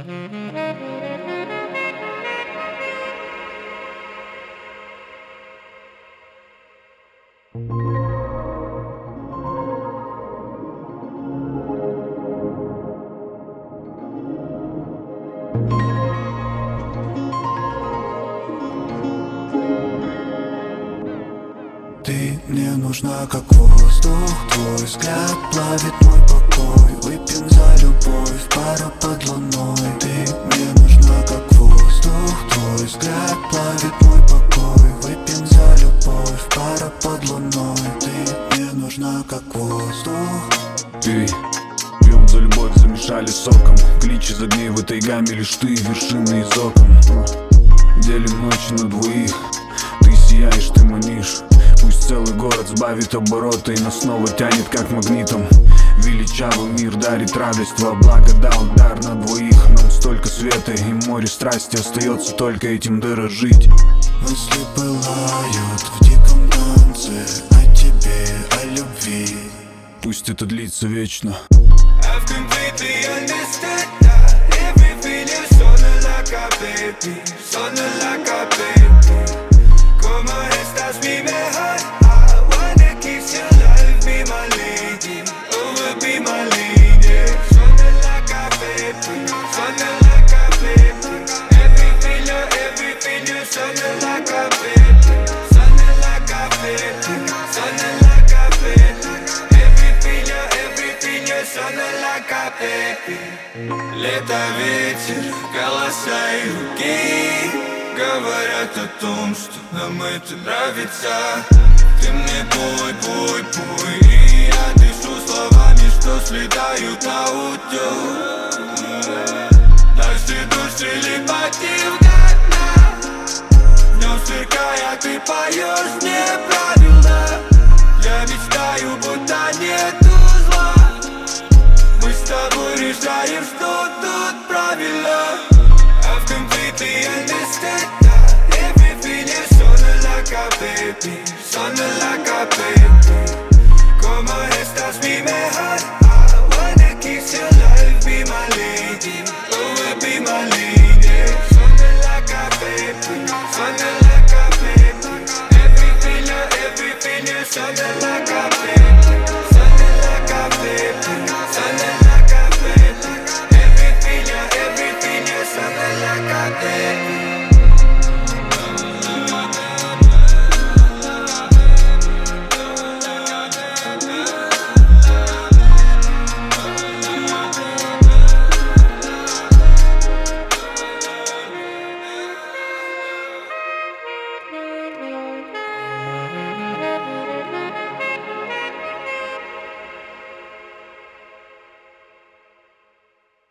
Ты мне нужна как воздух, твой взгляд плавит мой покой. Выпьем за любовь, пара под луной. Ты мне нужна как воздух, твой взгляд плавит мой покой. Выпьем за любовь, пара под луной. Ты мне нужна как воздух. Эй, пьем за любовь, замешали соком. Клич из огней в этой гамме, лишь ты вершины из окон. Делим ночь на двоих, ты сияешь, ты манишь. Пусть целый город сбавит обороты и нас снова тянет как магнитом. Величавый мир дарит радость, во благо дал дар на двоих. Нам столько света и море страсти, остается только этим дорожить. Мысли пылают в диком танце о тебе, о любви. Пусть это длится вечно. I've completely understood that everything is sona like a baby, sona like a baby. Como estás mi mejor? I wanna kiss your life, be my lady, oh be my lady. Sona like a baby, sona like a baby. Everything you're sona like a baby, sona like a baby, sona like a baby. Everything you're sona like a baby. Лето, ветер, голоса и руки говорят о том, что нам это нравится. Ты мне пой, пой, пой, и я дышу словами, что слетают на утёк. Наши души лепотим до дна. Днём сверкая, ты поёшь мне правильно. Я мечтаю, будто нету зла. Мы с тобой решаем, что тут правильно. I've completely understood that everything is sona like a baby, sona like a baby. Como estás mi mejor? I wanna kiss your life, be my lady, oh be my lady.